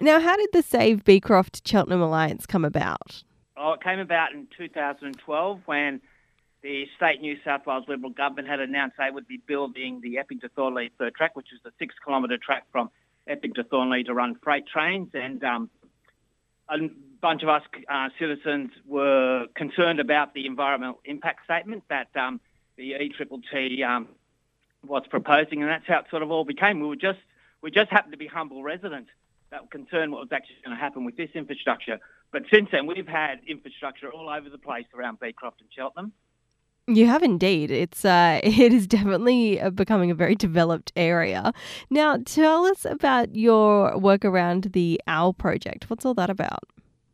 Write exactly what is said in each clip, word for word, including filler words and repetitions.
Now, how did the Save Beecroft Cheltenham Alliance come about? Oh, it came about in two thousand twelve when the state New South Wales Liberal government had announced they would be building the Epping to Thornley third track, which is the six kilometre track from Epping to Thornley to run freight trains. And um, a bunch of us uh, citizens were concerned about the environmental impact statement that um, the E T T T um, was proposing, and that's how it sort of all became. We were just we just happened to be humble residents that were concerned what was actually going to happen with this infrastructure. But since then, we've had infrastructure all over the place around Beecroft and Cheltenham. You have indeed. It's uh, it is definitely uh, becoming a very developed area. Now, tell us about your work around the OWL project. What's all that about?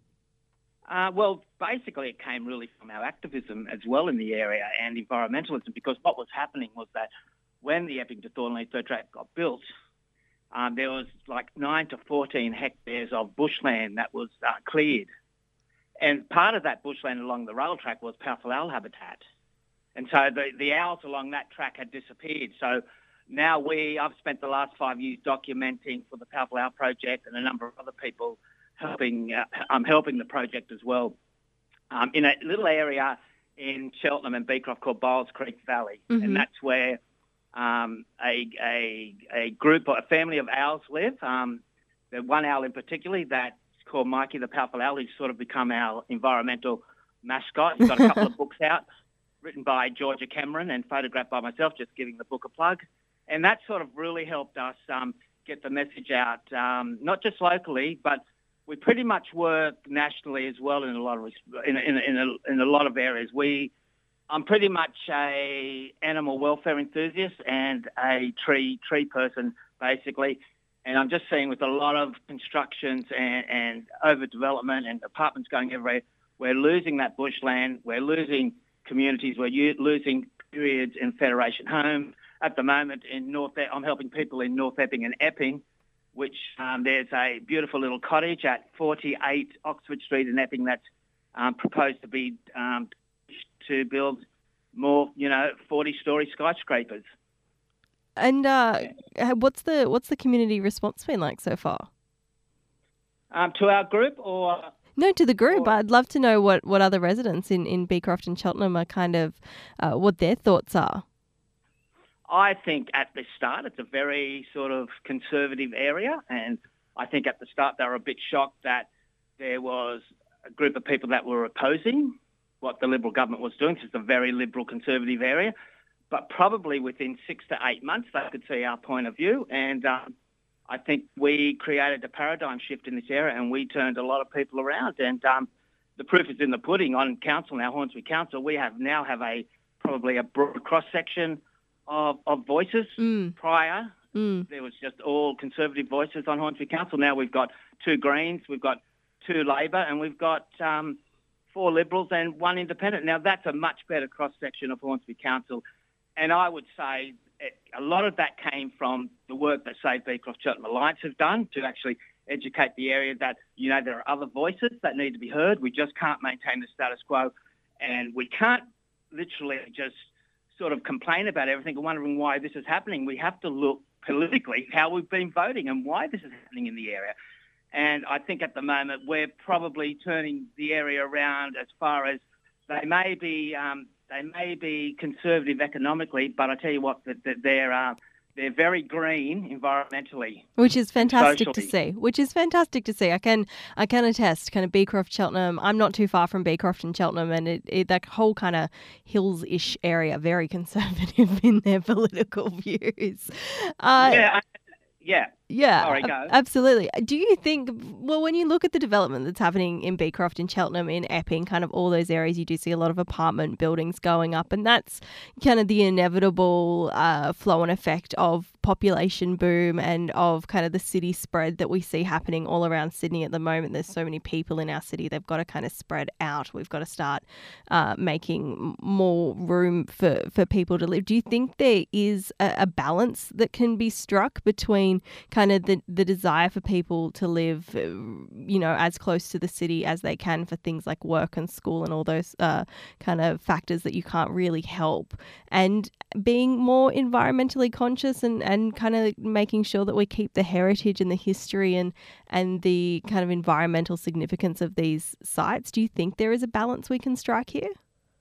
Uh, well, basically, it came really from our activism as well in the area and environmentalism, because what was happening was that when the Epping to Thornley third track got built, um, there was like nine to fourteen hectares of bushland that was uh, cleared. And part of that bushland along the rail track was powerful owl habitat. And so the, the owls along that track had disappeared. So now we, I've spent the last five years documenting for the Powerful Owl Project and a number of other people helping, uh, I'm helping the project as well, um, in a little area in Cheltenham and Beecroft called Biles Creek Valley. Mm-hmm. And that's where um, a, a, a group, a family of owls live. Um, the one owl in particular that's called Mikey the Powerful Owl, who's sort of become our environmental mascot. He's got a couple of books out, written by Georgia Cameron and photographed by myself, just giving the book a plug. And that sort of really helped us um, get the message out, um, not just locally, but we pretty much work nationally as well in a lot of in in, in, a, in a lot of areas. We, I'm pretty much a animal welfare enthusiast and a tree tree person, basically. And I'm just seeing with a lot of constructions and, and overdevelopment and apartments going everywhere, we're losing that bushland, we're losing communities, we're losing periods in Federation Home. At the moment, in North, I'm helping people in North Epping and Epping, which um, there's a beautiful little cottage at forty-eight Oxford Street in Epping that's um, proposed to be um, to build more, you know, forty-story skyscrapers. And uh, what's the what's the community response been like so far? Um, to our group, or no, to the group. Or, I'd love to know what, what other residents in, in Beecroft and Cheltenham are kind of uh, what their thoughts are. I think at the start it's a very sort of conservative area, and I think at the start they were a bit shocked that there was a group of people that were opposing what the Liberal government was doing. It's a very liberal conservative area, but probably within six to eight months they could see our point of view, and um, I think we created a paradigm shift in this area, and we turned a lot of people around. And um, the proof is in the pudding. On council now, Hornsby Council, we have now have a probably a broad cross section of, of voices. Mm. Prior, mm. there was just all Conservative voices on Hornsby Council. Now we've got two Greens, we've got two Labor, and we've got um, four Liberals and one Independent. Now that's a much better cross section of Hornsby Council, and I would say it, a lot of that came from the work that Save Beecroft Cheltenham Alliance have done to actually educate the area that, you know, there are other voices that need to be heard. We just can't maintain the status quo, and we can't literally just sort of complain about everything and wondering why this is happening. We have to look politically how we've been voting and why this is happening in the area. And I think at the moment we're probably turning the area around as far as they may be um, they may be conservative economically, but I tell you what, that, that they're uh, they're very green environmentally, which is fantastic socially. to see. Which is fantastic to see. I can I can attest. Kind of Beecroft, Cheltenham. I'm not too far from Beecroft and Cheltenham, and it, it that whole kind of hills-ish area, very conservative in their political views. Uh, yeah. I, Yeah. Yeah, Sorry, go. Absolutely. Do you think, well, when you look at the development that's happening in Beecroft, in Cheltenham, in Epping, kind of all those areas, you do see a lot of apartment buildings going up, and that's kind of the inevitable uh, flow and effect of population boom and of kind of the city spread that we see happening all around Sydney at the moment. There's so many people in our city, they've got to kind of spread out. We've got to start uh, making more room for, for people to live. Do you think there is a, a balance that can be struck between kind kind of the, the desire for people to live, uh, you know, as close to the city as they can for things like work and school and all those uh, kind of factors that you can't really help. And being more environmentally conscious and, and kind of making sure that we keep the heritage and the history and, and the kind of environmental significance of these sites. Do you think there is a balance we can strike here?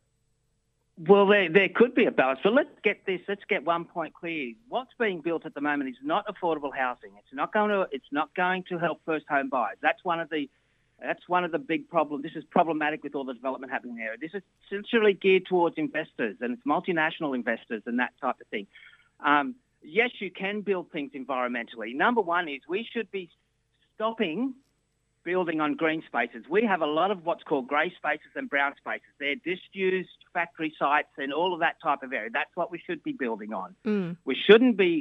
Well, there, there could be a balance, but let's get this. Let's get one point clear. What's being built at the moment is not affordable housing. It's not going to. It's not going to help first home buyers. That's one of the. That's one of the big problems. This is problematic with all the development happening there. This is essentially geared towards investors, and it's multinational investors and that type of thing. Um, yes, you can build things environmentally. Number one is we should be stopping building on green spaces. We have a lot of what's called grey spaces and brown spaces. They're disused factory sites and all of that type of area. That's what we should be building on. Mm. We shouldn't be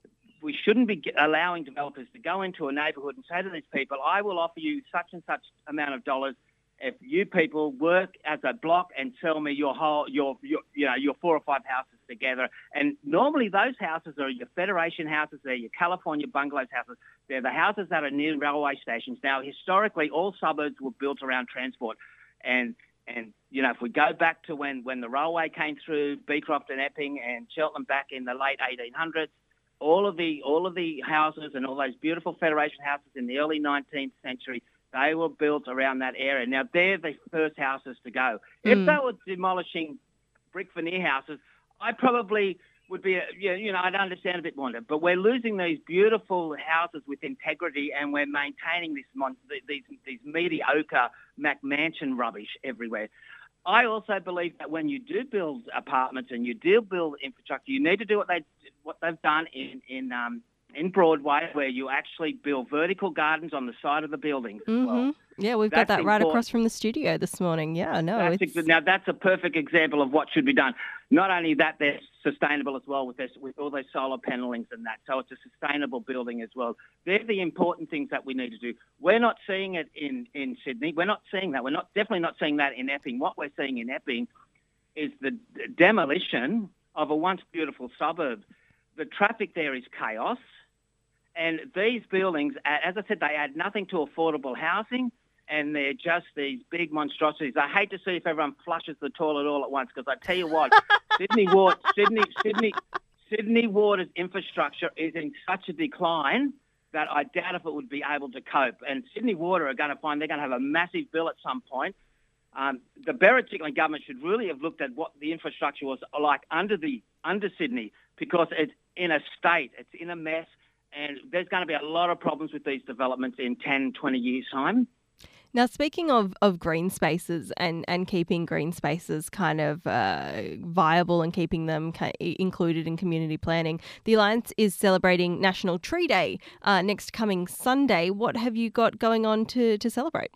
we shouldn't be allowing developers to go into a neighbourhood and say to these people, I will offer you such and such amount of dollars if you people work as a block and sell me your whole your your you know your four or five houses together. And normally those houses are your Federation houses, they're your California bungalows houses, they're the houses that are near railway stations. Now, historically, all suburbs were built around transport, and and you know if we go back to when when the railway came through Beecroft and Epping and Cheltenham back in the late eighteen hundreds. All of the all of the houses and all those beautiful Federation houses in the early nineteenth century, they were built around that area. Now, they're the first houses to go. Mm. If they were demolishing brick veneer houses, I probably would be, you know, I'd understand a bit more. But we're losing these beautiful houses with integrity, and we're maintaining this mon- these these mediocre McMansion rubbish everywhere. I also believe that when you do build apartments and you do build infrastructure, you need to do what they what they've done in in um, in Broadway, where you actually build vertical gardens on the side of the buildings as Mm-hmm. well. Yeah, we've That's got that right important. across from the studio this morning. Yeah, no, That's it's... ex- now that's a perfect example of what should be done. Not only that, they're sustainable as well with this, with all those solar panelings and that. So it's a sustainable building as well. They're the important things that we need to do. We're not seeing it in, in Sydney. We're not seeing that. We're not definitely not seeing that in Epping. What we're seeing in Epping is the d- demolition of a once beautiful suburb. The traffic there is chaos. And these buildings, as I said, they add nothing to affordable housing, and they're just these big monstrosities. I hate to see if everyone flushes the toilet all at once, because I tell you what, Sydney Water, Sydney, Sydney, Sydney Water's infrastructure is in such a decline that I doubt if it would be able to cope. And Sydney Water are going to find they're going to have a massive bill at some point. Um, the Berejiklian government should really have looked at what the infrastructure was like under the under Sydney, because it's in a state, it's in a mess. And there's going to be a lot of problems with these developments in ten, twenty years' time. Now, speaking of, of green spaces and, and keeping green spaces kind of uh, viable and keeping them ki- included in community planning, the Alliance is celebrating National Tree Day uh, next coming Sunday. What have you got going on to, to celebrate?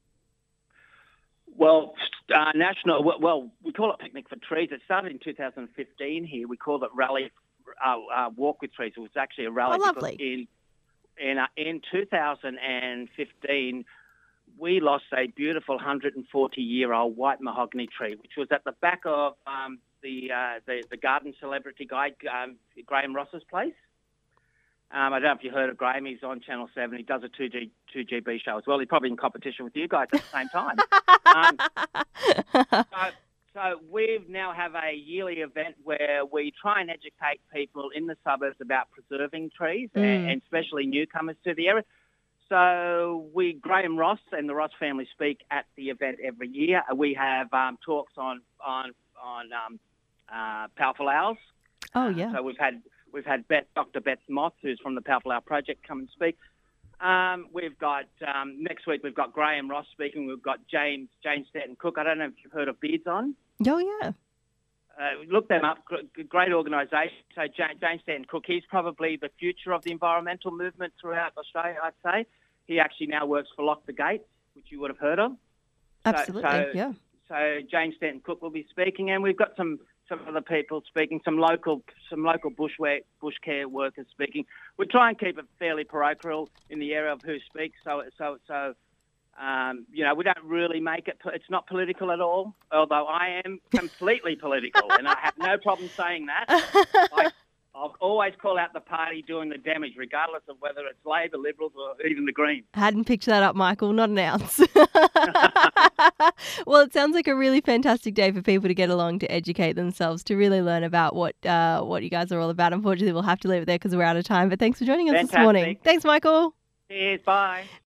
Well, uh, national. Well, we call it Picnic for Trees. It started in two thousand fifteen here. We called it Rally uh, uh, Walk with Trees. It was actually a rally. Oh, lovely. In in, uh, in two thousand fifteen, we lost a beautiful one hundred forty year old white mahogany tree, which was at the back of um, the, uh, the the garden celebrity guy um, Graham Ross's place. Um, I don't know if you heard of Graham. He's on Channel seven. He does a two G, two G B show as well. He's probably in competition with you guys at the same time. um, so, so we now have a yearly event where we try and educate people in the suburbs about preserving trees, Mm. and, and especially newcomers to the area. So we, Graham Ross and the Ross family speak at the event every year. We have um, talks on on on um, uh, powerful owls. Oh, Uh, yeah. so we've had we've had Beth, Doctor Beth Moth, who's from the Powerful Owl Project, come and speak. Um, we've got um, next week we've got Graham Ross speaking. We've got James James Stanton Cook. I don't know if you've heard of Beards On. Oh, yeah. Uh, look them up. G- Great organisation. So James, James Stanton Cook, he's probably the future of the environmental movement throughout Australia, I'd say. He actually now works for Lock the Gates, which you would have heard of. Absolutely, so, so, yeah. So James Stanton Cook will be speaking, and we've got some, some other people speaking, some local some local bush bush care workers speaking. We try and keep it fairly parochial in the area of who speaks. So so so um, you know, we don't really make it. It's not political at all. Although I am completely political, and I have no problem saying that. I, I'll always call out the party doing the damage, regardless of whether it's Labor, Liberals, or even the Greens. Hadn't picked that up, Michael. Not an ounce. Well, it sounds like a really fantastic day for people to get along, to educate themselves, to really learn about what uh, what you guys are all about. Unfortunately, we'll have to leave it there because we're out of time. But thanks for joining us Fantastic. this morning. Thanks, Michael. Cheers. Bye.